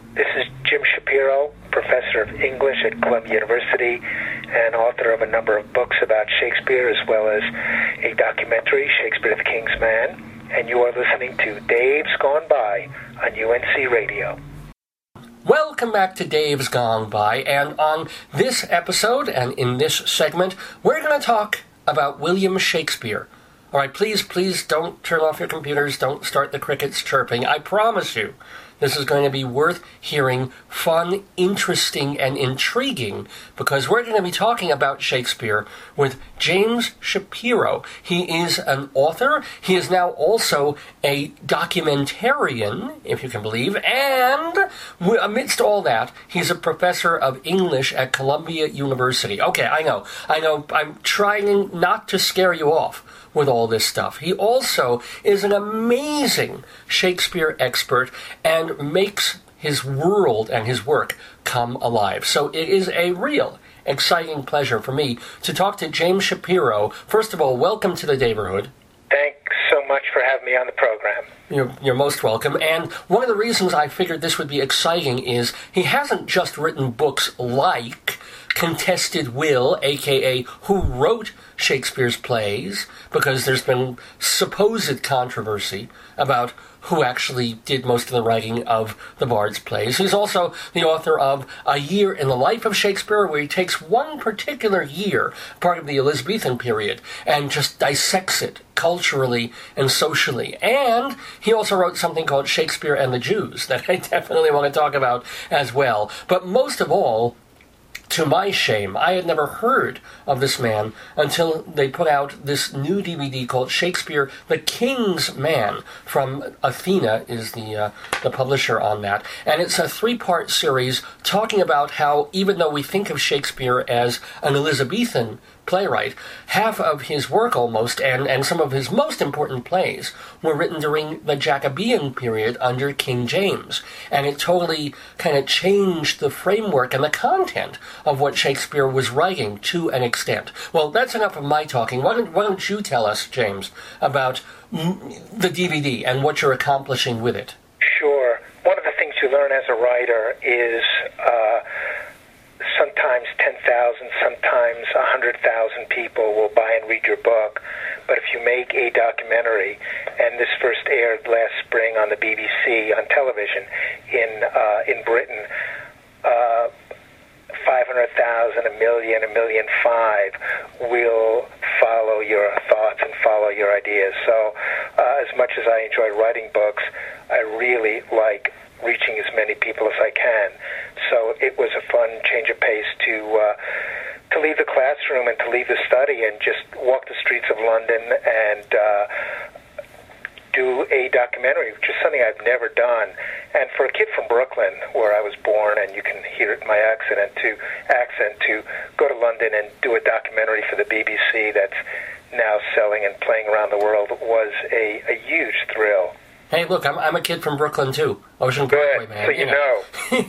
This is Jim Shapiro, professor of English at Columbia University and author of a number of books about Shakespeare, as well as a documentary, Shakespeare the King's Man. And you are listening to Dave's Gone By on UNC Radio. Welcome back to Dave's Gone By, and on this episode and in this segment, we're going to talk about William Shakespeare. All right, please don't turn off your computers, don't start the crickets chirping. I promise you, this is going to be worth hearing, fun, interesting, and intriguing, because we're going to be talking about Shakespeare with James Shapiro. He is an author. He is now also a documentarian, if you can believe, and amidst all that, he's a professor of English at Columbia University. Okay, I know, I'm trying not to scare you off with all this stuff. He also is an amazing Shakespeare expert and makes his world and his work come alive. So it is a real exciting pleasure for me to talk to James Shapiro. First of all, welcome to the Daverhood. Thanks so much for having me on the program. You're most welcome. And one of the reasons I figured this would be exciting is he hasn't just written books like Contested Will, a.k.a. Who Wrote Shakespeare's Plays, because there's been supposed controversy about who actually did most of the writing of the Bard's plays. He's also the author of A Year in the Life of Shakespeare, where he takes one particular year, part of the Elizabethan period, and just dissects it culturally and socially. And he also wrote something called Shakespeare and the Jews that I definitely want to talk about as well. But most of all, to my shame, I had never heard of this man until they put out this new DVD called Shakespeare the King's Man. From Athena is the publisher on that. And it's a 3-part series talking about how, even though we think of Shakespeare as an Elizabethan playwright, half of his work almost, and some of his most important plays, were written during the Jacobean period under King James. And it totally kind of changed the framework and the content of what Shakespeare was writing to an extent. Well, that's enough of my talking. Why don't you tell us, James, about the DVD and what you're accomplishing with it? Sure. One of the things you learn as a writer is sometimes 10,000, sometimes 100,000 people will buy and read your book. But if you make a documentary, and this first aired last spring on the BBC on television in Britain, 500,000, 1 million, 1.5 million will follow your thoughts and follow your ideas. So as much as I enjoy writing books, I really like reaching as many people as I can. So it was a fun change of pace to leave the classroom and to leave the study and just walk the streets of London and do a documentary, which is something I've never done. And for a kid from Brooklyn, where I was born, and you can hear it in my accent, to go to London and do a documentary for the BBC that's now selling and playing around the world was a huge thrill. Hey, look, I'm a kid from Brooklyn, too. Ocean Parkway, man. So you know.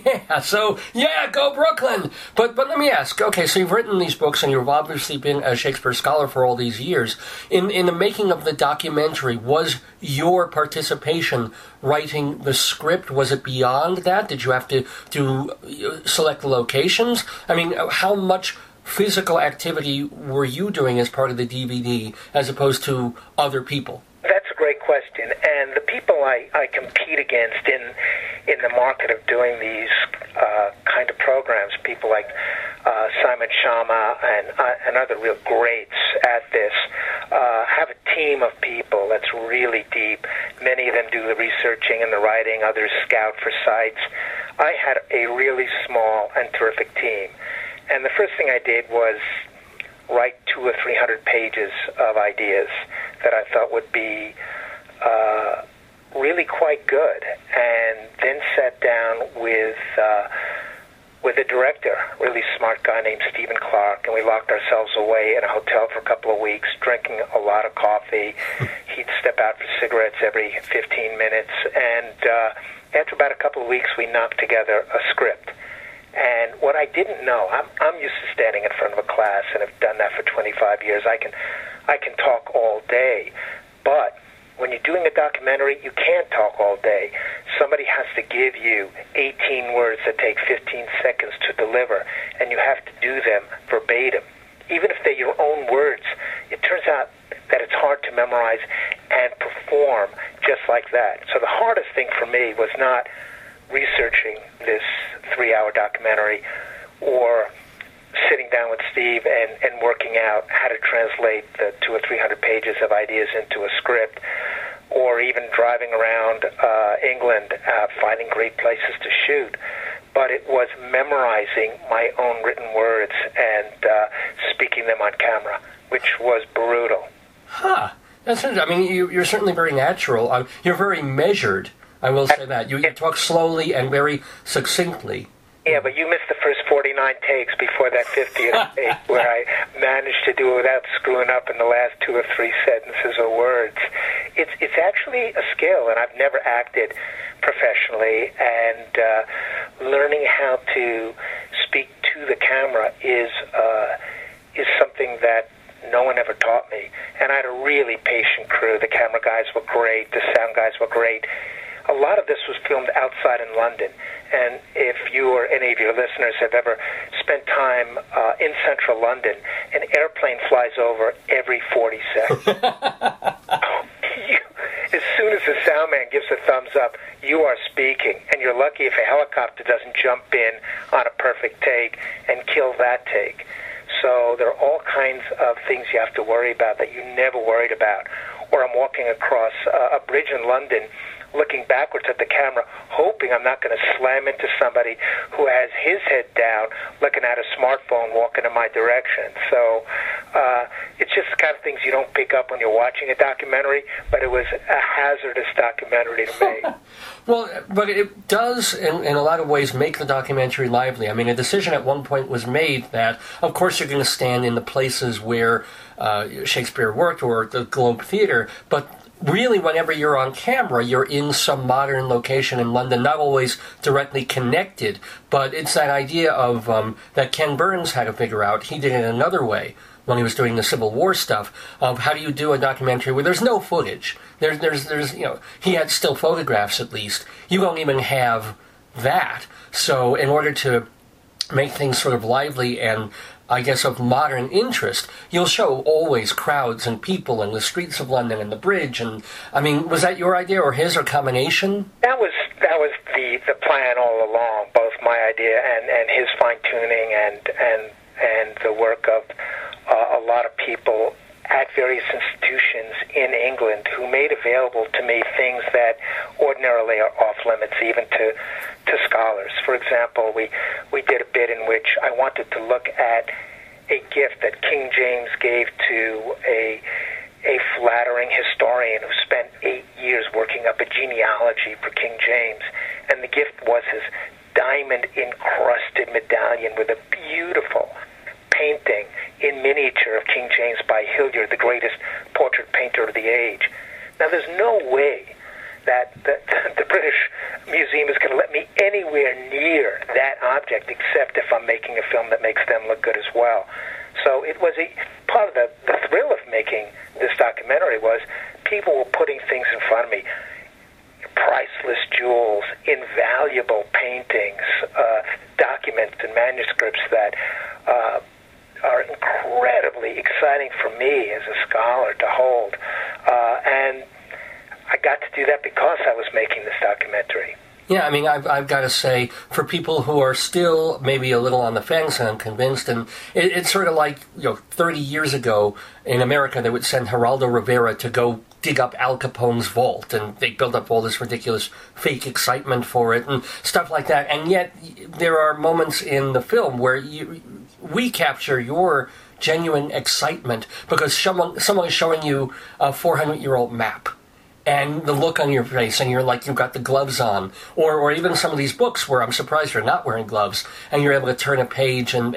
Go Brooklyn! But let me ask, okay, so you've written these books, and you've obviously been a Shakespeare scholar for all these years. In the making of the documentary, was your participation writing the script? Was it beyond that? Did you have to select the locations? I mean, how much physical activity were you doing as part of the DVD, as opposed to other people? That's a great question, and the people I compete against in the market of doing these kind of programs, people like Simon Schama and other real greats at this, have a team of people that's really deep. Many of them do the researching and the writing, others scout for sites. I had a really small and terrific team, and the first thing I did was write 200 or 300 pages of ideas that I thought would be really quite good, and then sat down with a director, a really smart guy named Stephen Clark, and we locked ourselves away in a hotel for a couple of weeks, drinking a lot of coffee. He'd step out for cigarettes every 15 minutes, and after about a couple of weeks, we knocked together a script. And what I didn't know, I'm used to standing in front of a class, and have done that for 25 years. I can talk all day, but when you're doing a documentary, you can't talk all day. Somebody has to give you 18 words that take 15 seconds to deliver, and you have to do them verbatim. Even if they're your own words, it turns out that it's hard to memorize and perform just like that. So the hardest thing for me was not researching this 3-hour documentary or sitting down with Steve and working out how to translate the 200 or 300 pages of ideas into a script, or even driving around England, finding great places to shoot. But it was memorizing my own written words and speaking them on camera, which was brutal. Huh. That's interesting. I mean, you're certainly very natural. You're very measured, I will say that. You talk slowly and very succinctly. Yeah, but you missed the first 49 takes before that 50th take, where I managed to do it without screwing up in the last 2 or 3 sentences or words. It's actually a skill, and I've never acted professionally, and learning how to speak to the camera is something that no one ever taught me. And I had a really patient crew. The camera guys were great. The sound guys were great. A lot of this was filmed outside in London. And if you or any of your listeners have ever spent time in central London, an airplane flies over every 40 seconds. As soon as the sound man gives a thumbs up, you are speaking. And you're lucky if a helicopter doesn't jump in on a perfect take and kill that take. So there are all kinds of things you have to worry about that you never worried about. Or I'm walking across a bridge in London, looking backwards at the camera, hoping I'm not going to slam into somebody who has his head down, looking at a smartphone, walking in my direction. So it's just the kind of things you don't pick up when you're watching a documentary, but it was a hazardous documentary to me. Well, but it does, in a lot of ways, make the documentary lively. I mean, a decision at one point was made that, of course, you're going to stand in the places where Shakespeare worked or the Globe Theatre, but really, whenever you're on camera, you're in some modern location in London, not always directly connected, but it's that idea of that Ken Burns had to figure out. He did it another way when he was doing the Civil War stuff, of how do you do a documentary where there's no footage. There's he had still photographs at least. You don't even have that. So in order to make things sort of lively and, I guess, of modern interest, you'll show always crowds and people in the streets of London and the bridge. And I mean, was that your idea or his or combination? That was the plan all along, both my idea and his fine tuning and the work of a lot of people at various institutions in England who made available to me things that ordinarily are off limits even to scholars. For example, we did a bit in which I wanted to look at a gift that King James gave to a flattering historian who spent 8 years working up a genealogy for King James. And the gift was his diamond-encrusted medallion with a beautiful painting in miniature of King James by Hilliard, the greatest portrait painter of the age. Now, there's no way that the British Museum is going to let me anywhere near that object, except if I'm making a film that makes them look good as well. So it was part of the thrill of making this documentary was people were putting things in front of me, priceless jewels, invaluable paintings, documents and manuscripts that are incredibly exciting for me as a scholar to hold. And I got to do that because I was making this documentary. Yeah, I mean, I've got to say, for people who are still maybe a little on the fence and unconvinced, and it's sort of like, 30 years ago in America, they would send Geraldo Rivera to go dig up Al Capone's vault, and they build up all this ridiculous fake excitement for it and stuff like that. And yet, there are moments in the film where we capture your genuine excitement because someone is showing you a 400-year-old map. And the look on your face, and you're like, you've got the gloves on. Or even some of these books where I'm surprised you're not wearing gloves, and you're able to turn a page, and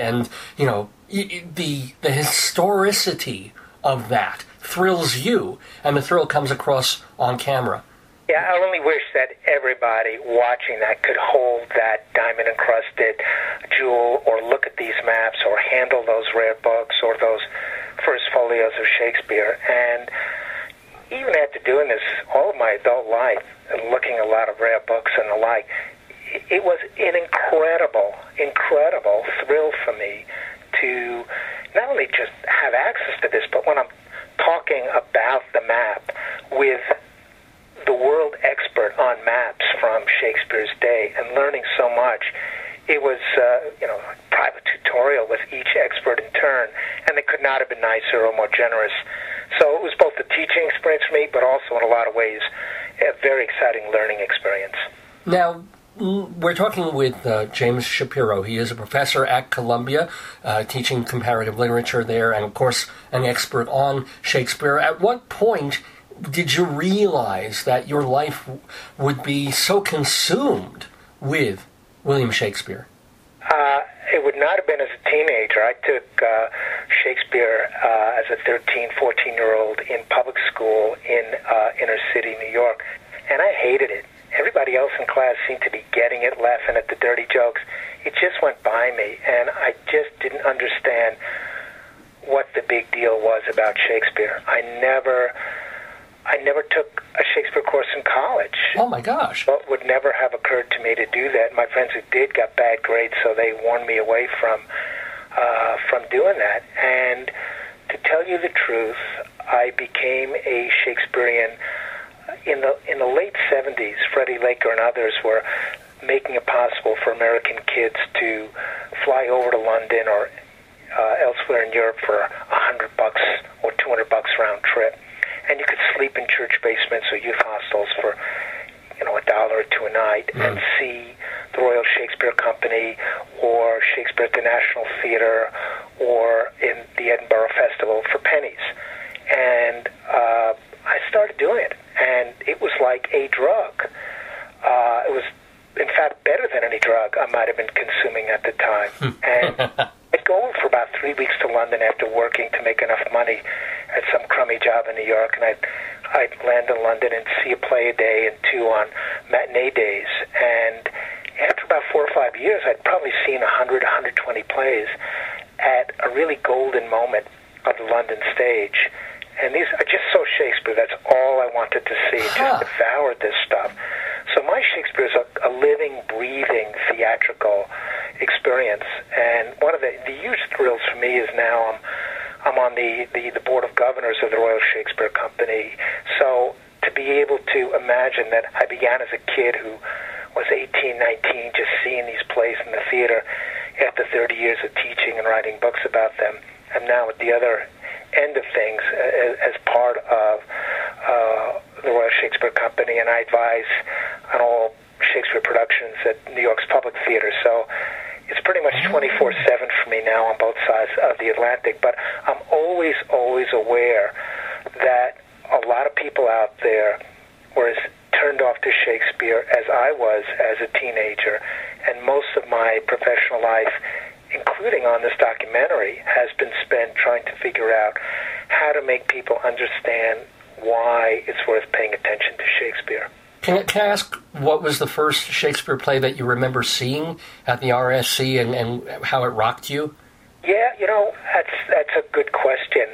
the historicity of that thrills you, and the thrill comes across on camera. Yeah, I only wish that everybody watching that could hold that diamond-encrusted jewel, or look at these maps, or handle those rare books, or those first folios of Shakespeare. And even after doing this all of my adult life and looking at a lot of rare books and the like, it was an incredible thrill for me to not only just have access to this, but when I'm talking about the map with the world expert on maps from Shakespeare's day and learning so much. It was, a private tutorial with each expert in turn, and they could not have been nicer or more generous. So it was both a teaching experience for me, but also in a lot of ways a very exciting learning experience. Now, we're talking with James Shapiro. He is a professor at Columbia, teaching comparative literature there, and of course an expert on Shakespeare. At what point did you realize that your life would be so consumed with William Shakespeare? It would not have been as a teenager. I took Shakespeare as a 13, 14-year-old in public school in inner city New York, and I hated it. Everybody else in class seemed to be getting it, laughing at the dirty jokes. It just went by me, and I just didn't understand what the big deal was about Shakespeare. I never took a Shakespeare course in college. Oh, my gosh. It would never have occurred to me to do that. My friends who did got bad grades, so they warned me away from doing that. And to tell you the truth, I became a Shakespearean in the late 70s. Freddie Laker and others were making it possible for American kids to fly over to London or elsewhere in Europe for $100 or $200 round trip. And you could sleep in church basements or youth hostels for, $1 or $2 a night and see the Royal Shakespeare Company or Shakespeare at the National Theatre or in the Edinburgh Festival for pennies. And I started doing it, and it was like a drug. It was, in fact, better than any drug I might have been consuming at the time. And I'd go for about 3 weeks to London after working to make enough money at some crummy job in New York, and I'd land in London and see a play a day and 2 on matinee days. And after about 4 or 5 years, I'd probably seen 100, 120 plays at a really golden moment of the London stage. And I just saw Shakespeare. That's all I wanted to see. Just devoured this stuff. So my Shakespeare is a living, breathing, theatrical experience. And one of the huge thrills for me is now I'm on the board of governors of the Royal Shakespeare Company. So to be able to imagine that I began as a kid who was 18, 19, just seeing these plays in the theater after 30 years of teaching and writing books about them, I'm now at the other end of things as part of the Royal Shakespeare Company, and I advise on all Shakespeare productions at New York's Public Theater. So it's pretty much 24/7 for me now on both sides of the Atlantic. But I'm always aware that a lot of people out there were as turned off to Shakespeare as I was as a teenager, and most of my professional life, including on this documentary, has been spent trying to figure out how to make people understand why it's worth paying attention to Shakespeare. Can I ask, what was the first Shakespeare play that you remember seeing at the RSC and how it rocked you? Yeah, that's a good question.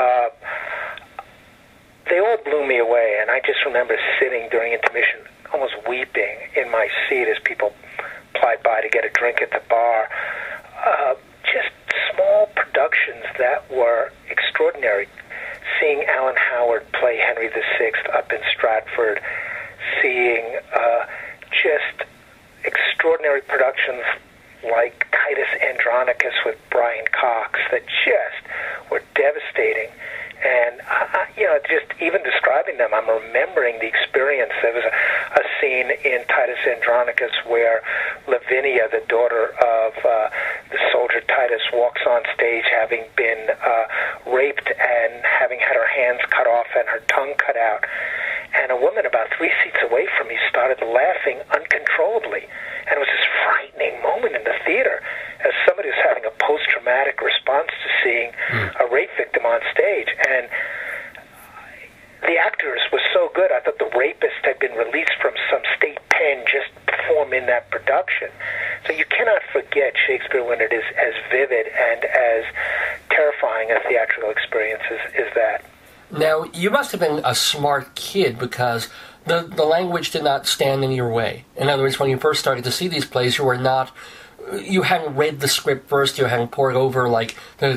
They all blew me away, and I just remember sitting during intermission, almost weeping in my seat as people plied by to get a drink at the bar. Just small productions that were extraordinary. Seeing Alan Howard play Henry VI up in Stratford, seeing just extraordinary productions like Titus Andronicus with Brian Cox that just were devastating. And, just even describing them, I'm remembering the experience. There was a scene in Titus Andronicus where Lavinia, the daughter of the soldier Titus, walks on stage having been raped and having had her hands cut off and her tongue cut out. And a woman about 3 seats away from me started laughing uncontrollably. And it was this frightening moment in the theater as somebody was having a post-traumatic response to seeing a rape victim on stage. And the actors were so good, I thought the rapist had been released from some state pen just to perform in that production. So you cannot forget Shakespeare when it is as vivid and as terrifying a theatrical experience as that. Now, you must have been a smart kid because the language did not stand in your way. In other words, when you first started to see these plays, you hadn't read the script first, you hadn't poured over like the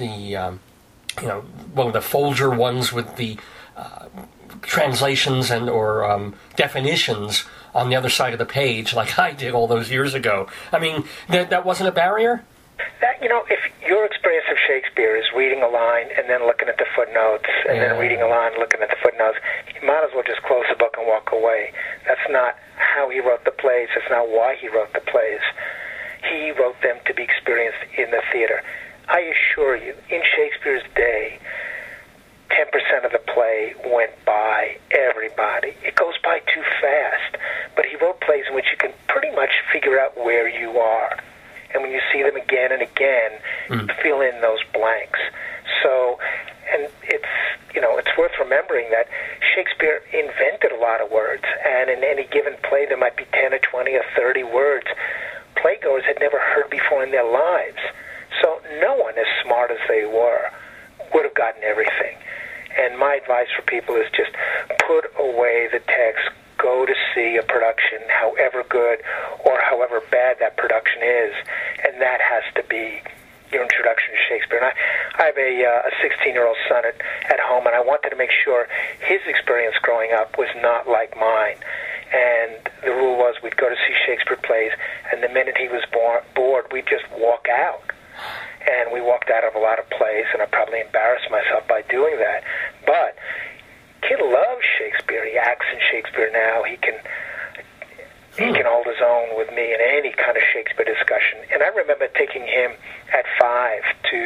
Folger ones with the translations or definitions on the other side of the page, like I did all those years ago. I mean, that wasn't a barrier? If your experience of Shakespeare is reading a line and then looking at the footnotes and then reading a line and looking at the footnotes, you might as well just close the book and walk away. That's not how he wrote the plays. That's not why he wrote the plays. He wrote them to be experienced in the theater. I assure you, in Shakespeare's day, 10% of the play went by everybody. It goes by too fast. But he wrote plays in which you can pretty much figure out where you are. And when you see them again and again, fill in those blanks. So, and it's worth remembering that Shakespeare invented a lot of words. And in any given play, there might be 10 or 20 or 30 words playgoers had never heard before in their lives. So no one as smart as they were would have gotten everything. And my advice for people is just put away the text. Go to see a production, however good or however bad that production is, and that has to be your introduction to Shakespeare. And I have a 16-year-old son at home, and I wanted to make sure his experience growing up was not like mine. And the rule was we'd go to see Shakespeare plays, and the minute he was bored, we'd just walk out. And we walked out of a lot of plays, and I probably embarrassed myself by doing that. But kid loves Shakespeare. He acts in Shakespeare now. He can hold his own with me in any kind of Shakespeare discussion. And I remember taking him at 5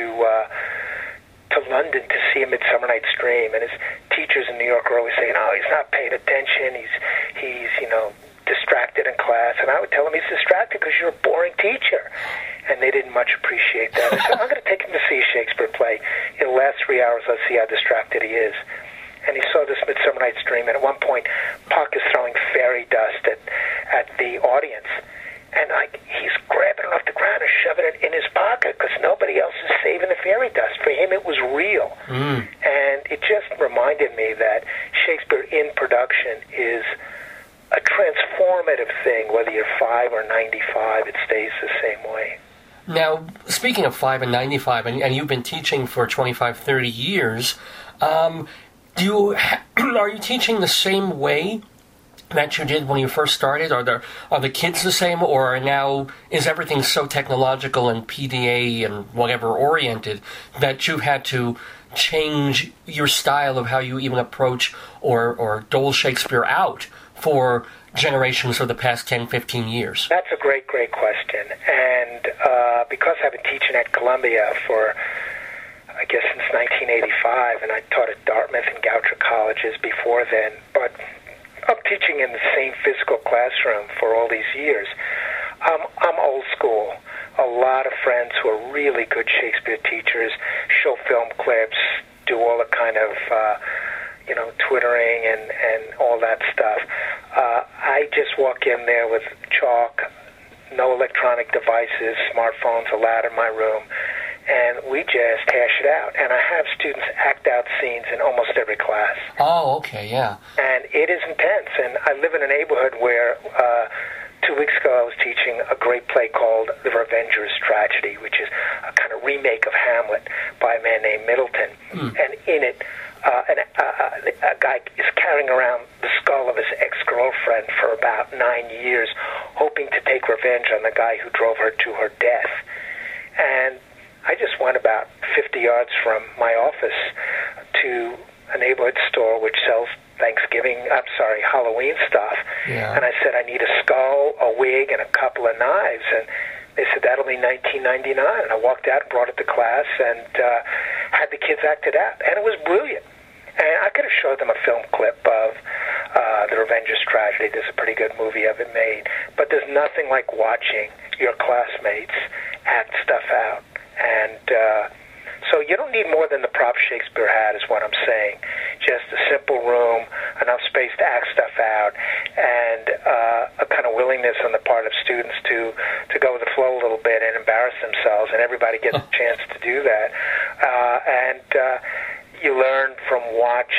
to London to see A Midsummer Night's Dream, and his teachers in New York were always saying, "Oh, he's not paying attention. He's distracted in class." And I would tell him he's distracted because you're a boring teacher. And they didn't much appreciate that. I said, I'm going to take him to see a Shakespeare play. It'll last 3 hours. Let's see how distracted he is. And he saw this Midsummer Night's Dream, and at one point, Puck is throwing fairy dust at the audience. And he's grabbing it off the ground and shoving it in his pocket because nobody else is saving the fairy dust. For him, it was real. And it just reminded me that Shakespeare in production is a transformative thing. Whether you're 5 or 95, it stays the same way. Now, speaking of 5 and 95, and you've been teaching for 25, 30 years, are you teaching the same way that you did when you first started? Are the kids the same, or now is everything so technological and PDA and whatever oriented that you've had to change your style of how you even approach or dole Shakespeare out for generations of the past 10, 15 years? That's a great, great question. And because I've been teaching at Columbia for, I guess, since 1985, and I taught at Dartmouth and Goucher colleges before then, but I'm teaching in the same physical classroom for all these years. I'm old school. A lot of friends who are really good Shakespeare teachers show film clips, do all the kind of twittering and all that stuff. I just walk in there with chalk, no electronic devices, smartphones allowed in my room, and we just hash it out. And I have students act out scenes in almost every class. Oh, okay, yeah. And it is intense. And I live in a neighborhood where 2 weeks ago I was teaching a great play called The Revenger's Tragedy, which is a kind of remake of Hamlet by a man named Middleton. And in it, a guy is carrying around the skull of his ex-girlfriend for about 9 years, hoping to take revenge on the guy who drove her to her death. And I just went about 50 yards from my office to a neighborhood store which sells Halloween stuff. Yeah. And I said, I need a skull, a wig, and a couple of knives. And they said, that'll be $19.99. And I walked out and brought it to class and had the kids act it out. And it was brilliant. And I could have showed them a film clip of The Revenger's Tragedy. There's a pretty good movie of it made. But there's nothing like watching your classmates act stuff out. And so you don't need more than the prop Shakespeare had, is what I'm saying. Just a simple room, enough space to act stuff out, and a kind of willingness on the part of students to go with the flow a little bit and embarrass themselves, and everybody gets a chance to do that. And you learn from watching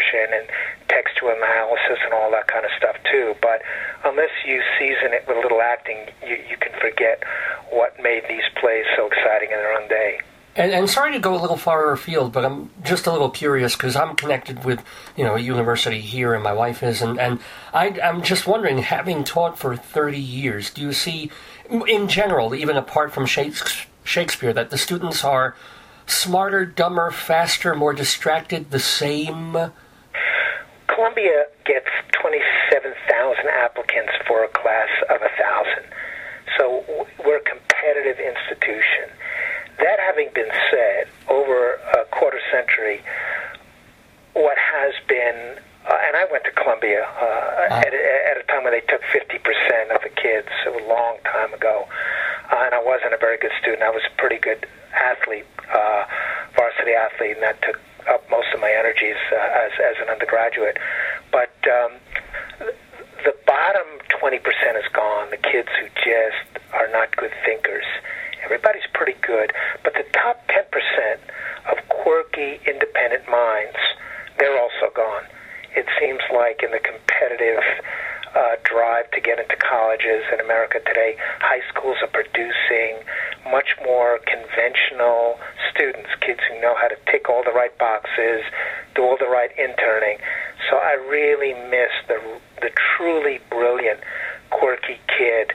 discussion and textual analysis and all that kind of stuff too. But unless you season it with a little acting, you can forget what made these plays so exciting in their own day. And sorry to go a little far afield, but I'm just a little curious because I'm connected with, a university here, and my wife is, and I'm just wondering, having taught for 30 years, do you see, in general, even apart from Shakespeare, that the students are smarter, dumber, faster, more distracted, the same? Columbia gets 27,000 applicants for a class of 1,000. So we're a competitive institution. That having been said, over a quarter century, what has been, and I went to Columbia at a time when they took 50% of the kids, a long time ago, and I wasn't a very good student. I was a pretty good athlete, varsity athlete, and that took up most of my energies as an undergraduate. But the bottom 20% is gone, the kids who just are not good thinkers. Everybody's pretty good, but the top 10% of quirky, independent minds, they're also gone. It seems like in the competitive drive to get into colleges in America today, high schools are producing much more conventional students, kids who know how to tick all the right boxes, do all the right interning. So I really miss the truly brilliant, quirky kid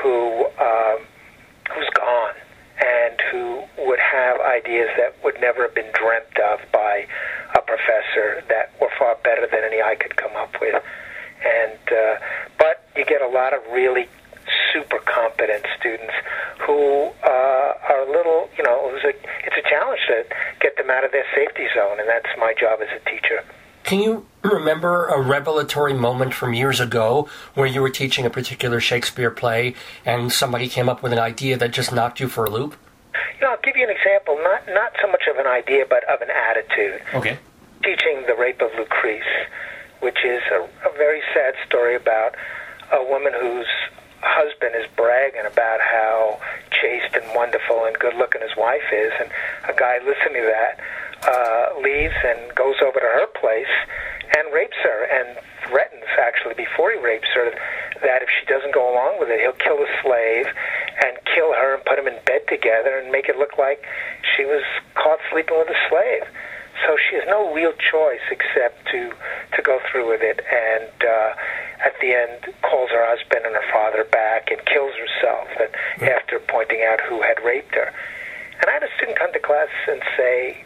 who's gone and who would have ideas that would never have been dreamt of by a professor that were far better than any I could come up with. And but you get a lot of really super competent students who are a little, it's a challenge to get them out of their safety zone, and that's my job as a teacher. Can you remember a revelatory moment from years ago where you were teaching a particular Shakespeare play and somebody came up with an idea that just knocked you for a loop? I'll give you an example, not so much of an idea, but of an attitude. Okay. Teaching The Rape of Lucrece, which is a very sad story about a woman whose husband is bragging about how chaste and wonderful and good-looking his wife is, and a guy listening to that leaves and goes over to her place and rapes her, and threatens, actually, before he rapes her, that if she doesn't go along with it, he'll kill the slave and kill her and put them in bed together and make it look like she was caught sleeping with a slave. So she has no real choice except to go through with it, and at the end calls her husband and her father back and kills herself after pointing out who had raped her. And I had a student come to class and say,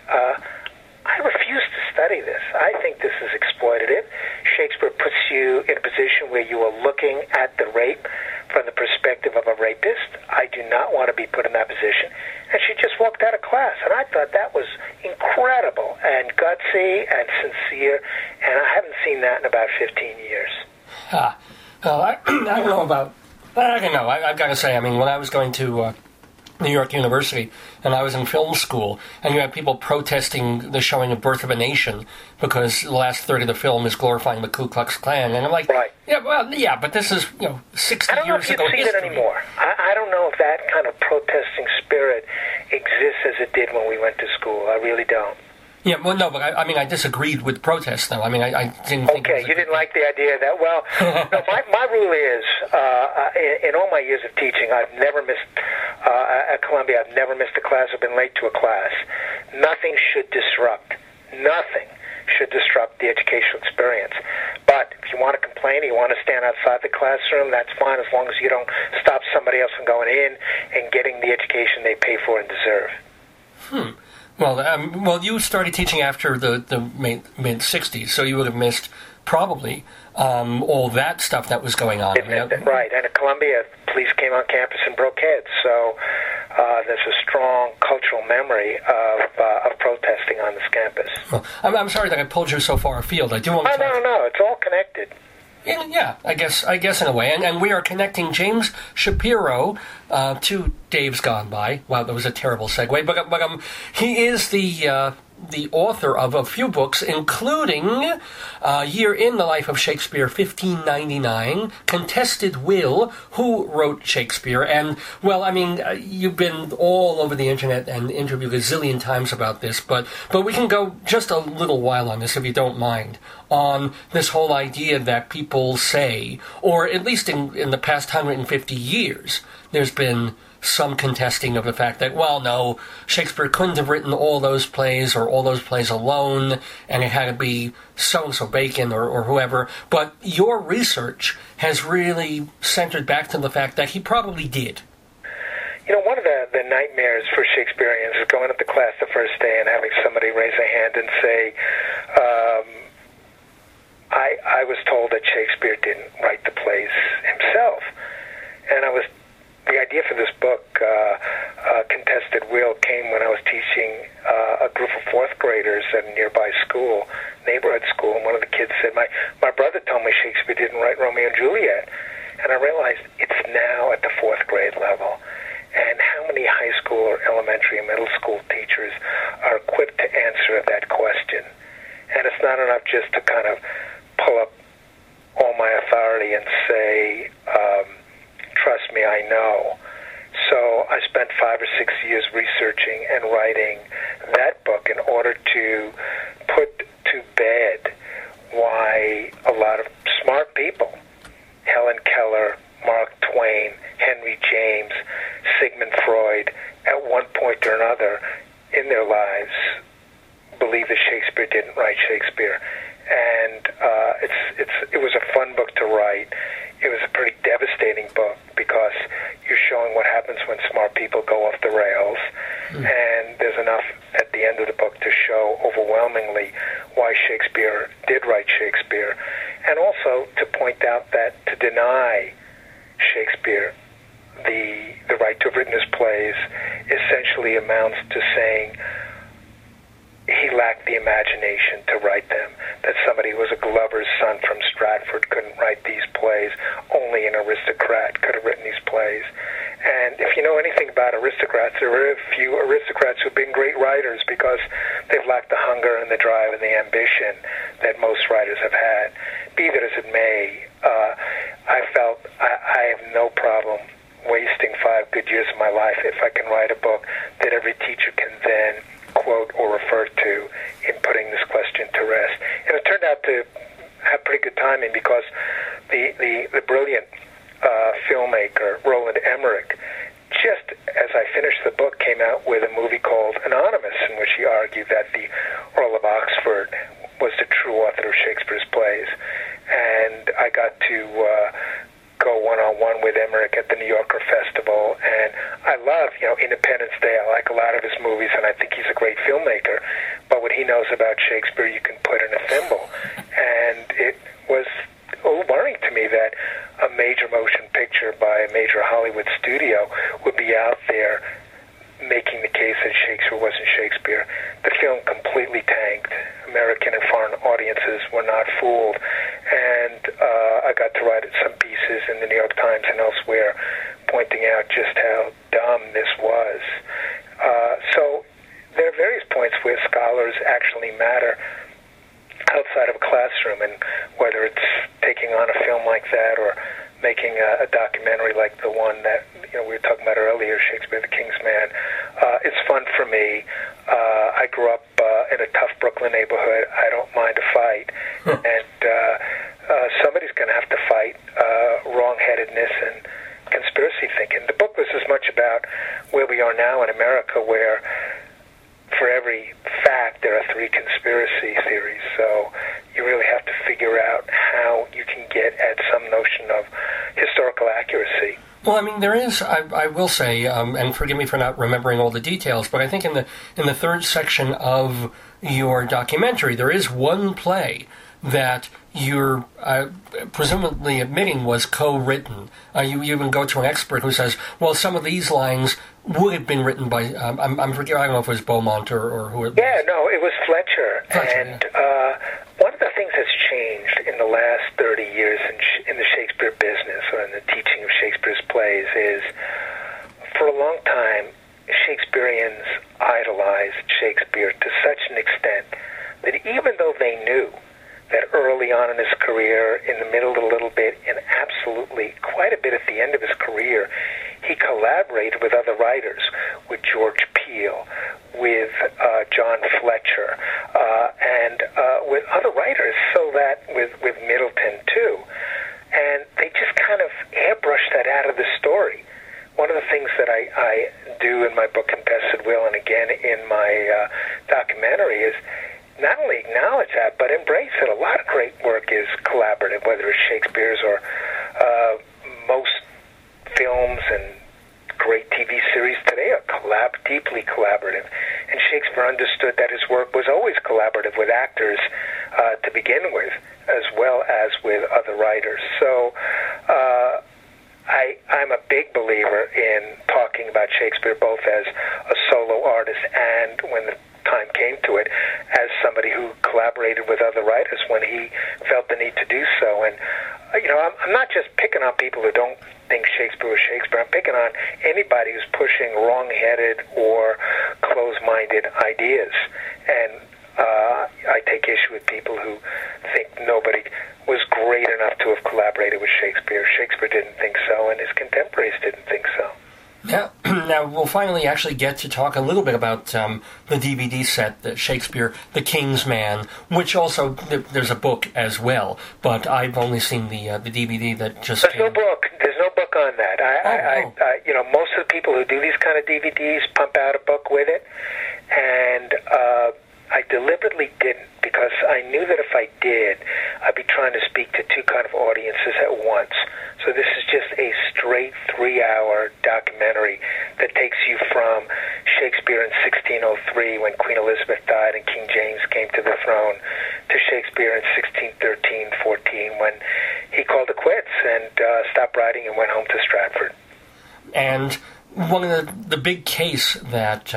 I refuse to study this. I think this is exploitative. Shakespeare puts you in a position where you are looking at the rape from the perspective of a rapist. I do not want to be put in that position. And she just walked out of class. And I thought that was incredible and gutsy and sincere. And I haven't seen that in about 15 years. I don't know about... I don't know. I've got to say, when I was going to New York University, and I was in film school, and you had people protesting the showing of Birth of a Nation because the last third of the film is glorifying the Ku Klux Klan, and I'm like, right. Yeah, but this is 60 I don't know years if ago you'd see history. it anymore. I don't know if that kind of protesting spirit exists as it did when we went to school. I really don't. Yeah, well, no, but I disagreed with protests, though. I didn't think... Okay, you didn't like the idea that... Well, no, my rule is, in all my years of teaching, I've never missed... at Columbia, I've never missed a class or been late to a class. Nothing should disrupt the educational experience. But if you want to complain, you want to stand outside the classroom, that's fine, as long as you don't stop somebody else from going in and getting the education they pay for and deserve. Well, you started teaching after the mid-'60s, so you would have missed probably all that stuff that was going on. Right, and at Columbia, police came on campus and broke heads, so there's a strong cultural memory of protesting on this campus. Well, I'm sorry that I pulled you so far afield. I do want to... No, it's all connected. Yeah, I guess in a way. And we are connecting James Shapiro to Dave's Gone By. Wow, that was a terrible segue. But he is the the author of a few books, including Year in the Life of Shakespeare, 1599, Contested Will, Who Wrote Shakespeare, and, well, I mean, you've been all over the internet and interviewed a zillion times about this, but we can go just a little while on this, if you don't mind, on this whole idea that people say, or at least in the past 150 years, there's been some contesting of the fact that, well, no, Shakespeare couldn't have written all those plays or all those plays alone, and it had to be so-and-so Bacon or whoever. But your research has really centered back to the fact that he probably did. You know, one of the nightmares for Shakespeareans is going up to class the first day and having somebody raise a hand and say, I was told that Shakespeare didn't write the plays himself. And the idea for this book, Contested Will, came when I was teaching a group of fourth graders at a nearby school, neighborhood school, and one of the kids said, my brother told me Shakespeare didn't write Romeo and Juliet. And I realized it's now at the fourth grade level. And how many high school or elementary and middle school teachers are equipped to answer that question? And it's not enough just to kind of pull up all my authority and say, trust me, I know. So I spent 5 or 6 years researching and writing that book in order to put to bed why a lot of smart people, Helen Keller, Mark Twain, Henry James, Sigmund Freud, at one point or another in their lives believe that Shakespeare didn't write Shakespeare. And it was a fun book to write. It was a pretty devastating book because you're showing what happens when smart people go off the rails. And there's enough at the end of the book to show overwhelmingly why Shakespeare did write Shakespeare. And also to point out that to deny Shakespeare the right to have written his plays essentially amounts to saying he lacked the imagination to write them, that somebody who was a Glover's son from Stratford couldn't write these plays, only an aristocrat could have written these plays. And if you know anything about aristocrats, there are very few aristocrats who've been great writers because they've lacked the hunger and the drive and the ambition that most writers have had. Be that as it may, I felt I have no problem wasting 5 good years of my life if I can write a book that every teacher can then quote or refer to in putting this question to rest. And it turned out to have pretty good timing because the brilliant filmmaker Roland Emmerich, just as I finished the book, came out with a movie called Anonymous, in which he argued that the Earl of Oxford was the true author of Shakespeare's plays. And I got to go one-on-one with Emmerich at the New Yorker Festival, and I love, Independence Day. I like a lot of his movies, and I think he's a great filmmaker, but what he knows about Shakespeare you can put in a thimble. And it was a little worrying to me that a major motion picture by a major Hollywood studio would be out there making the case that Shakespeare wasn't Shakespeare. The film completely tanked. American and foreign audiences were not fooled. And I got to write some pieces in the New York Times and elsewhere pointing out just how dumb this was. So there are various points where scholars actually matter outside of a classroom, and whether it's taking on a film like that or making a documentary like the one that we were talking about earlier, Shakespeare the King's Man. It's fun for me. I grew up in a tough Brooklyn neighborhood. I don't mind a fight. And somebody's going to have to fight wrong-headedness and conspiracy thinking. The book was as much about where we are now in America, where for every fact there are 3 conspiracy theories. So you really have to figure out how you can get at some notion of historical accuracy. Well, I mean, there is, I will say, and forgive me for not remembering all the details, but I think in the third section of your documentary, there is one play that you're presumably admitting was co-written. You even go to an expert who says, well, some of these lines would have been written by, I'm forgetting, I don't know if it was Beaumont or who it was. Yeah, no, it was Fletcher. And one of the things that's changed in the last 30 years in the Shakespeare business, or in the teaching of Shakespeare's plays, is for a long time, Shakespeareans idolized Shakespeare to such an extent ultimately, quite a bit at the end of his career, he collaborated with other writers, with George Peele, with John Fletcher, and with other writers, so that with Middleton too. And they just kind of airbrushed that out of the story. One of the things that I do in my book, Contested Will, and again in my documentary, is not only acknowledge that, but embrace it. A lot of great work is collaborative, whether it's Shakespeare's or most films and great TV series today are deeply collaborative. And Shakespeare understood that his work was always collaborative with actors to begin with, as well as with other writers. So I'm a big believer in talking about Shakespeare both as a solo artist and, when the time came to it, as somebody who collaborated with other writers when he felt the need to do so. And I'm not just picking on people who don't think Shakespeare was Shakespeare. I'm picking on anybody who's pushing wrong-headed or closed-minded ideas. And I take issue with people who think nobody was great enough to have collaborated with Shakespeare. Shakespeare didn't think so, and his contemporaries didn't think so. Yeah. Now, we'll finally actually get to talk a little bit about the DVD set, the Shakespeare, The King's Man, which also, there's a book as well, but I've only seen the DVD that just There's no book. There's no book on that. Most of the people who do these kind of DVDs pump out a book with it, and I deliberately didn't, because I knew that if I did, I'd be trying to speak to two kind of audiences at once. So this is just a straight 3-hour documentary that takes you from Shakespeare in 1603, when Queen Elizabeth died and King James came to the throne, to Shakespeare in 1613-14, when he called it quits and stopped writing and went home to Stratford. And one of the big case that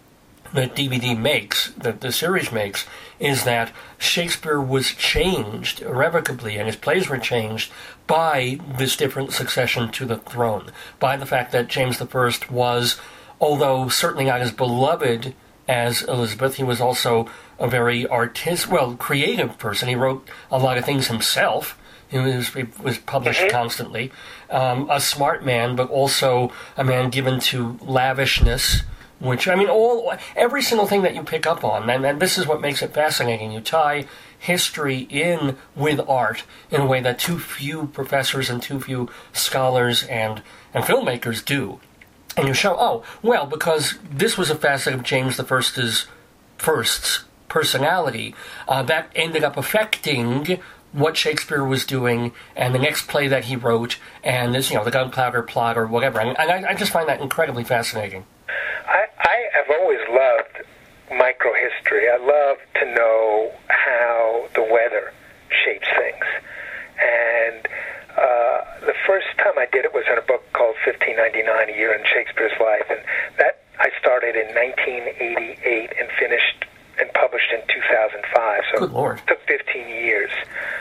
DVD makes, that the series makes, is that Shakespeare was changed irrevocably, and his plays were changed by this different succession to the throne, by the fact that James I was, although certainly not as beloved as Elizabeth, he was also a very creative person. He wrote a lot of things himself. He was published constantly. A smart man, but also a man given to lavishness, which, every single thing that you pick up on, and this is what makes it fascinating. You tie history in with art in a way that too few professors and too few scholars and filmmakers do. And you show, because this was a facet of James I's first's personality that ended up affecting what Shakespeare was doing and the next play that he wrote, and this, the Gunpowder Plot or whatever. And I just find that incredibly fascinating. I have always loved microhistory. I love to know how the weather shapes things. And the first time I did it was in a book called 1599, A Year in Shakespeare's Life. And that I started in 1988 and finished and published in 2005. So Good Lord. It took 15 years.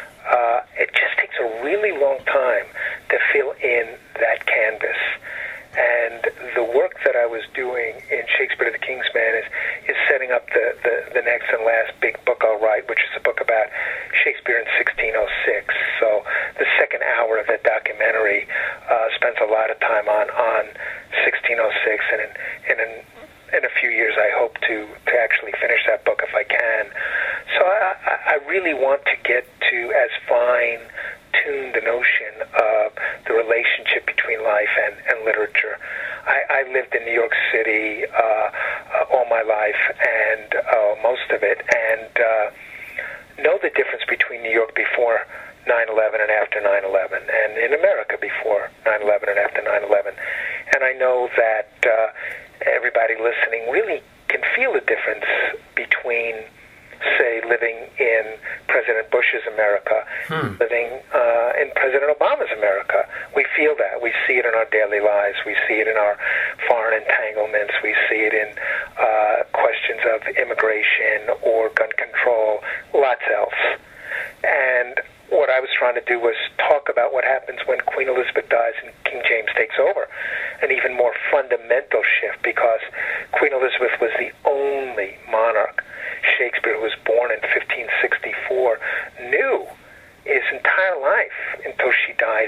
It just takes a really long time to fill in that canvas. And the work that I was doing in Shakespeare the King's Man is setting up the next and last big book I'll write, which is a book about Shakespeare in 1606. So the second hour of that documentary spends a lot of time on 1606, and in a few years I hope to actually finish that book if I can. So I really want to get to as fine-tuned the notion of the relationship between life and literature. I lived in New York City all my life, and most of it, and know the difference between New York before 9/11 and after 9/11, and in America before 9/11 and after 9/11. And I know that everybody listening really can feel the difference between, say, living in President Bush's America, living in President Obama's America. We feel that. We see it in our daily lives. We see it in our foreign entanglements. We see it in questions of immigration or gun control, lots else. And what I was trying to do was talk about what happens when Queen Elizabeth dies and King James takes over. An even more fundamental shift, because Queen Elizabeth was the only monarch Shakespeare, who was born in 1564, knew his entire life until she died in 1603.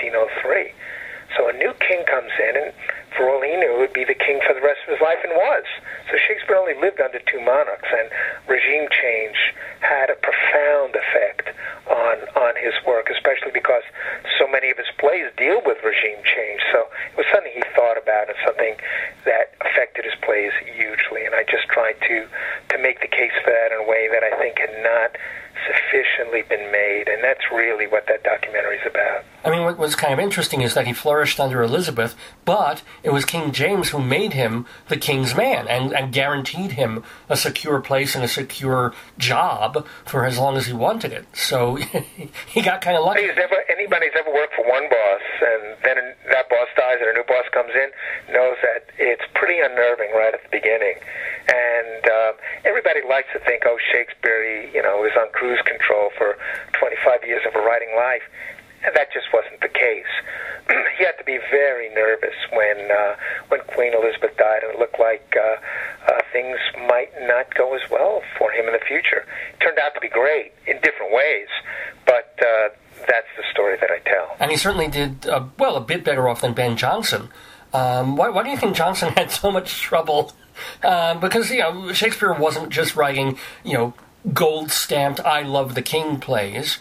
1703. So a new king comes in, and for all he knew, would be the king for the rest of his life, and was. So Shakespeare only lived under two monarchs, and regime change had a profound effect on his work, especially because so many of his plays deal with regime change. So it was something he thought about and something that affected his plays hugely. And I just tried to make the case for that in a way that I think had not sufficiently been made, and that's really what that documentary is about. I mean, what was kind of interesting is that he flourished under Elizabeth, but it was King James who made him the king's man and guaranteed him a secure place and a secure job for as long as he wanted it. So he got kind of lucky. Anybody's ever worked for one boss, and then that boss dies and a new boss comes in, knows that it's pretty unnerving right at the beginning. And everybody likes to think, oh, Shakespeare, was on cruise control for 25 years of a writing life. And that just wasn't the case. He had to be very nervous when Queen Elizabeth died, and it looked like things might not go as well for him in the future. It turned out to be great in different ways, but that's the story that I tell. And he certainly did, a bit better off than Ben Jonson. Why do you think Jonson had so much trouble? Because, Shakespeare wasn't just writing, gold-stamped I Love the King plays.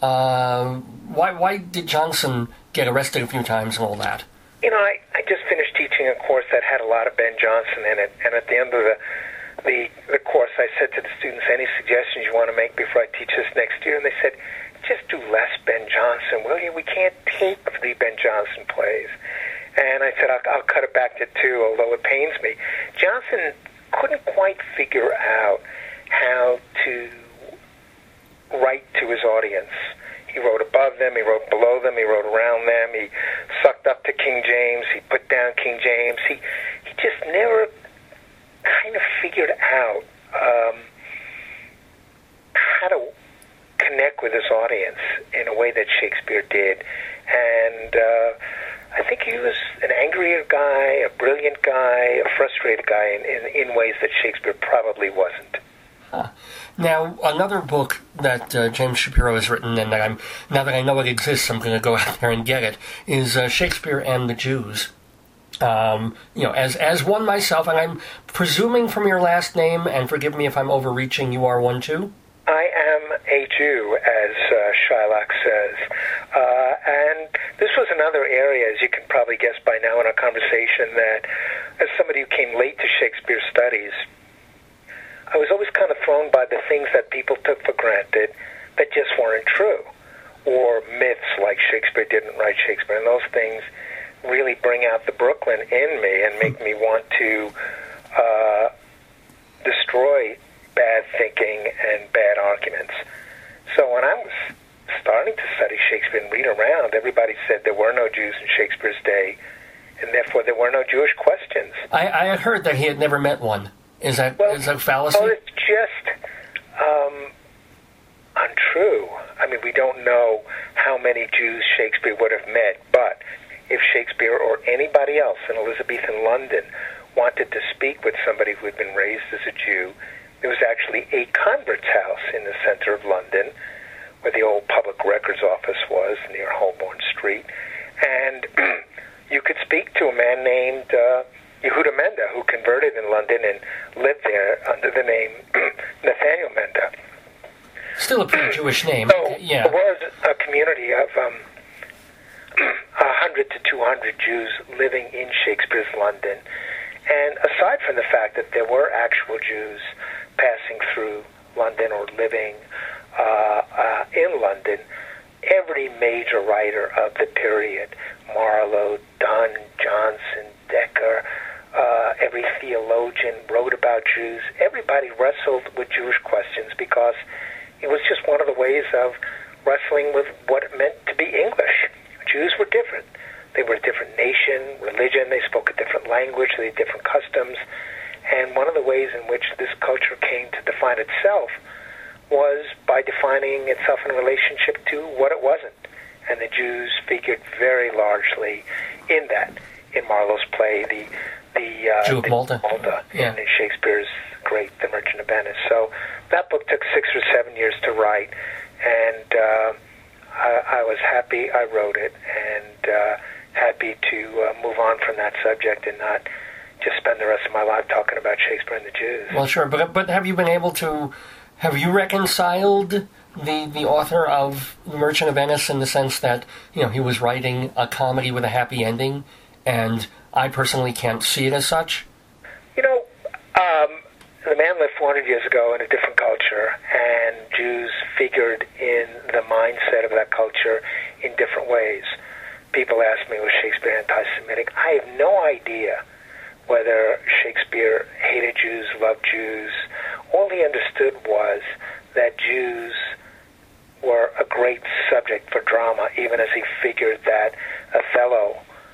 Why did Jonson get arrested a few times and all that? I just finished teaching a course that had a lot of Ben Jonson in it, and at the end of the course I said to the students, any suggestions you want to make before I teach this next year? And they said, just do less Ben Jonson, will you? We can't take the Ben Jonson plays. And I said, I'll cut it back to two, although it pains me. Jonson couldn't quite figure out how to write to his audience. He wrote above them, he wrote below them, he wrote around them, he sucked up to King James, he put down King James. He just never kind of figured out how to connect with his audience in a way that Shakespeare did. And I think he was an angrier guy, a brilliant guy, a frustrated guy in ways that Shakespeare probably wasn't. Huh. Now, another book that James Shapiro has written, and now that I know it exists, I'm going to go out there and get it, is Shakespeare and the Jews. As one myself, and I'm presuming from your last name, and forgive me if I'm overreaching, you are one too? I am a Jew, as Shylock says. And this was another area, as you can probably guess by now in our conversation, that as somebody who came late to Shakespeare studies, I was always kind of thrown by the things that people took for granted that just weren't true, or myths like Shakespeare didn't write Shakespeare, and those things really bring out the Brooklyn in me and make me want to destroy bad thinking and bad arguments. So when I was starting to study Shakespeare and read around, everybody said there were no Jews in Shakespeare's day, and therefore there were no Jewish questions. I had heard that he had never met one. Is that fallacy? Well, it's just untrue. I mean, we don't know how many Jews Shakespeare would have met, but if Shakespeare or anybody else in Elizabethan London wanted to speak with somebody who had been raised as a Jew, there was actually a convert's house in the center of London, where the old public records office was, near Holborn Street, and you could speak to a man named Yehuda Menda, who converted in London and lived there under the name Nathaniel Menda. Still a pretty Jewish name. So yeah. There was a community of 100 to 200 Jews living in Shakespeare's London. And aside from the fact that there were actual Jews passing through London or living in London, every major writer of the period, Marlowe, Donne, Johnson, Dekker, every theologian wrote about Jews. Everybody wrestled with Jewish questions because it was just one of the ways of wrestling with what it meant to be English. Jews were different. They were a different nation, religion, they spoke a different language, they had different customs. And one of the ways in which this culture came to define itself was by defining itself in relationship to what it wasn't. And the Jews figured very largely in that. In Marlowe's play, the Jew of Malta, in Shakespeare's great The Merchant of Venice. So that book took 6 or 7 years to write, and I was happy I wrote it, and happy to move on from that subject and not just spend the rest of my life talking about Shakespeare and the Jews. Well, sure, but have you been able to, have you reconciled the author of The Merchant of Venice in the sense that, you know, he was writing a comedy with a happy ending, and I personally can't see it as such? You know, the man lived 400 years ago in a different culture, and Jews figured in the mindset of that culture in different ways. People ask me, was Shakespeare anti-Semitic? I have no idea whether Shakespeare hated Jews, loved Jews. All he understood was that Jews were a great subject for drama, even as he figured that Othello,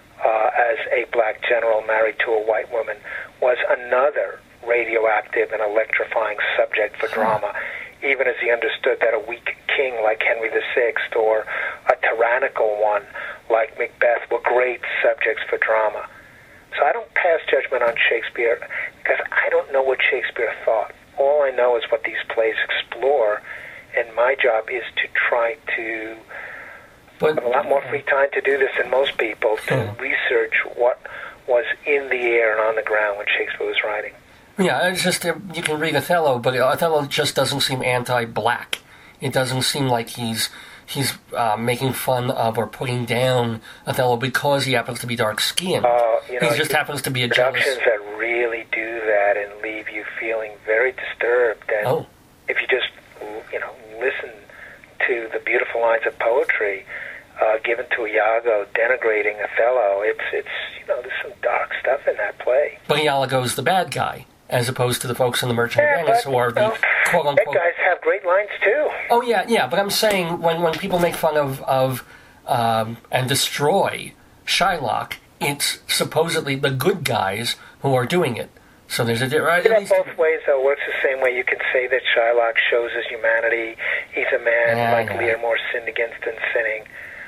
as a black general married to a white woman, was another radioactive and electrifying subject for drama, even as he understood that a weak king like Henry VI or a tyrannical one like Macbeth were great subjects for drama. So I don't pass judgment on Shakespeare because I don't know what Shakespeare thought. All I know is what these plays explore, and my job is to try to have a lot more free time to do this than most people, to research what was in the air and on the ground when Shakespeare was writing. Yeah, it's just, you can read Othello, but Othello just doesn't seem anti-black. It doesn't seem like he's making fun of or putting down Othello because he happens to be dark-skinned. You know, he just happens to be a jealous... Productions that really do that and leave you feeling very disturbed. And if you just, you know, listen to the beautiful lines of poetry given to Iago denigrating Othello, it's you know, there's some dark stuff in that play. But Iago's the bad guy, as opposed to the folks in The Merchant of Venice who are the quote-unquote... Bad guys have great lines, too. Oh, yeah, but I'm saying when people make fun of and destroy Shylock, it's supposedly the good guys who are doing it. So there's a... Right, you know, both ways, though, it works the same way. You can say that Shylock shows his humanity. He's a man like Lear, more sinned against than sinning.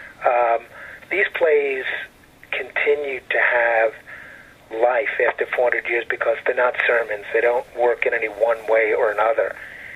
These plays continue to have life after 400 years because they're not sermons. They don't work in any one way or another.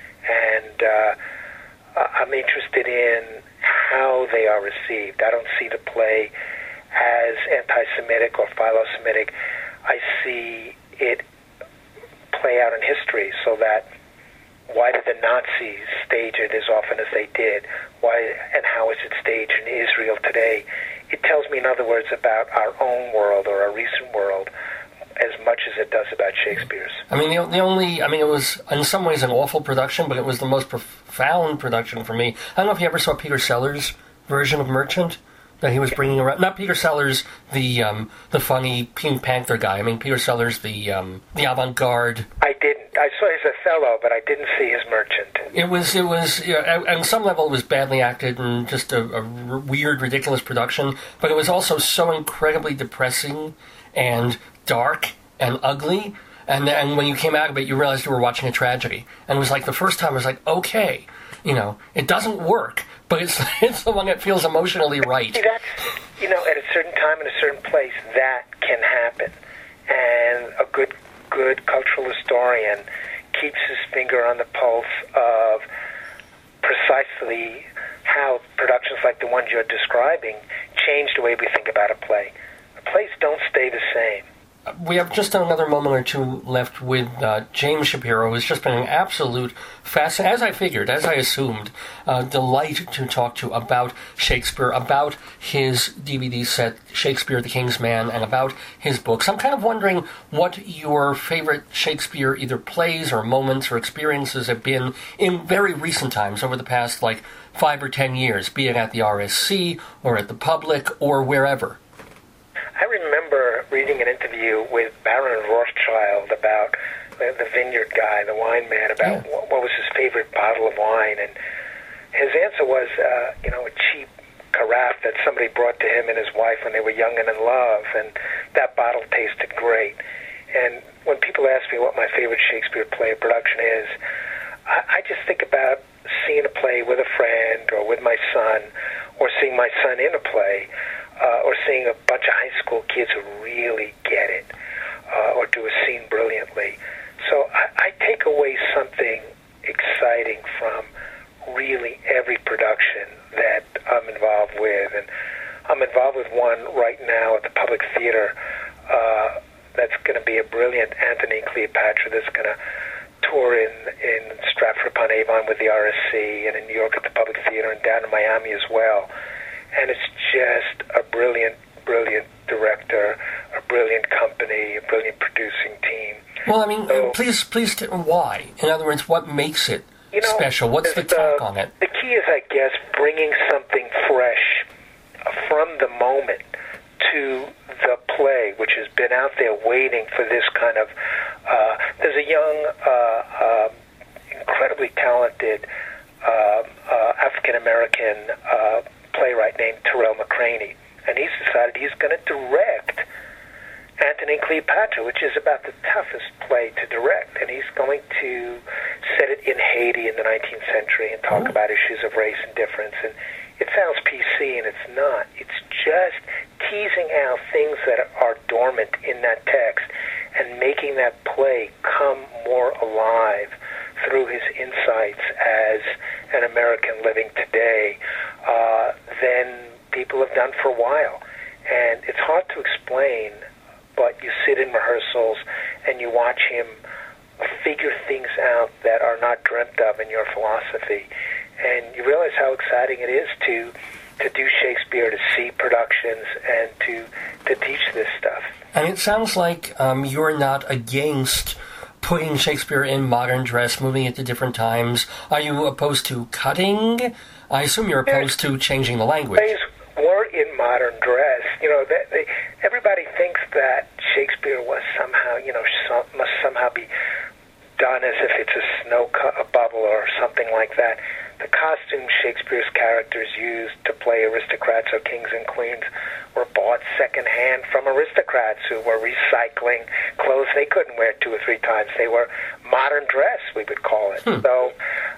And I'm interested in how they are received. I don't see the play as anti-Semitic or philo-Semitic. I see it play out in history, so that why did the Nazis stage it as often as they did? Why and how is it staged in Israel today? It tells me, in other words, about our own world or our recent world as much as it does about Shakespeare's. I mean, it was in some ways an awful production, but it was the most profound production for me. I don't know if you ever saw Peter Sellers' version of Merchant that he was bringing around. Not Peter Sellers, the funny Pink Panther guy. I mean, Peter Sellers, the avant-garde. I didn't. I saw his Othello, but I didn't see his Merchant. It was. You know, on some level, it was badly acted and just a weird, ridiculous production. But it was also so incredibly depressing and dark and ugly. And when you came out of it, you realized you were watching a tragedy. And it was like the first time, I was like, okay, you know, it doesn't work, but it's the one that feels emotionally right. See, that's, you know, at a certain time in a certain place, that can happen. And a good cultural historian keeps his finger on the pulse of precisely how productions like the ones you're describing change the way we think about a play. Plays don't stay the same. We have just another moment or two left with James Shapiro, who's just been an absolute as I figured, as I assumed, delight to talk to about Shakespeare, about his DVD set, Shakespeare the King's Man, and about his books. I'm kind of wondering what your favorite Shakespeare either plays or moments or experiences have been in very recent times, over the past, 5 or 10 years, be it at the RSC or at the Public or wherever. I remember reading an interview with Baron Rothschild about the vineyard guy, the wine man, about what was his favorite bottle of wine. And his answer was, a cheap carafe that somebody brought to him and his wife when they were young and in love. And that bottle tasted great. And when people ask me what my favorite Shakespeare play production is, I just think about seeing a play with a friend or with my son, or seeing my son in a play, or seeing a bunch of high school kids who really get it, or do a scene brilliantly. So I take away something exciting from really every production that I'm involved with, and I'm involved with one right now at the Public Theater that's going to be a brilliant Antony and Cleopatra that's going to tour in Stratford-upon-Avon with the RSC, and in New York at the Public Theater, and down in Miami as well. And it's just a brilliant, brilliant director, a brilliant company, a brilliant producing team. Well, I mean, please, why? In other words, what makes it special? What's the take on it? The key is, I guess, bringing something fresh from the moment to the play, which has been out there waiting for this kind of... there's a young, incredibly talented African-American playwright named Terrell McCraney, and he's decided he's going to direct Antony and Cleopatra, which is about the toughest play to direct, and he's going to set it in Haiti in the 19th century and talk about issues of race and difference. And it sounds PC, and it's not. It's just teasing out things that are dormant in that text and making that play come more alive through his insights as an American living today than people have done for a while. And it's hard to explain, but you sit in rehearsals and you watch him figure things out that are not dreamt of in your philosophy. And you realize how exciting it is to do Shakespeare, to see productions, and to teach this stuff. And it sounds like you're not against putting Shakespeare in modern dress, moving it to different times. Are you opposed to cutting? I assume you're opposed to changing the language. Plays were in modern dress. Everybody thinks that Shakespeare was somehow, must somehow be done as if it's a bubble or something like that. The costumes Shakespeare's characters used to play aristocrats or kings and queens were bought secondhand from aristocrats who were recycling clothes they couldn't wear 2 or 3 times. They were modern dress, we would call it. So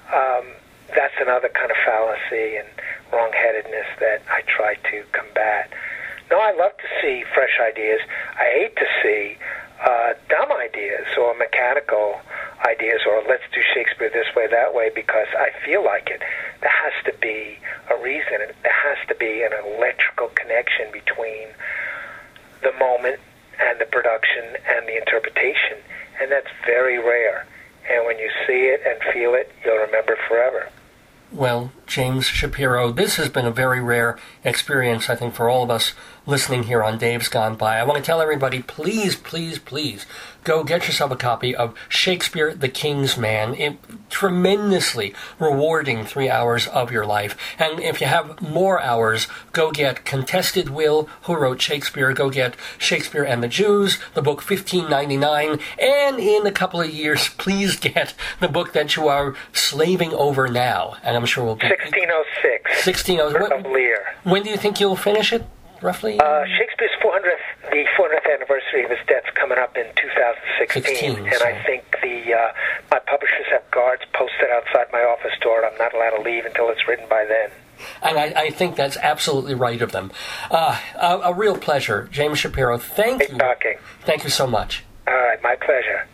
that's another kind of fallacy and wrongheadedness that I try to combat. No, I love to see fresh ideas. I hate to see dumb ideas or mechanical ideas, or let's do Shakespeare this way, that way, because I feel like it. There has to be a reason. There has to be an electrical connection between the moment and the production and the interpretation, and that's very rare. And when you see it and feel it, you'll remember forever. Well, James Shapiro, this has been a very rare experience, I think, for all of us listening here on Dave's Gone By. I want to tell everybody, please, please, please, go get yourself a copy of Shakespeare the King's Man. Tremendously rewarding 3 hours of your life. And if you have more hours, go get Contested Will, Who Wrote Shakespeare. Go get Shakespeare and the Jews, the book 1599. And in a couple of years, please get the book that you are slaving over now. And I'm sure we'll be... 1606. 1606. Of Lear. When do you think you'll finish it, roughly? Shakespeare's the 400th anniversary of his death's coming up in 2016, and I think my publishers have guards posted outside my office door, and I'm not allowed to leave until it's written by then. And I think that's absolutely right of them. A real pleasure. James Shapiro, thank you. Talking. Thank you so much. All right, my pleasure.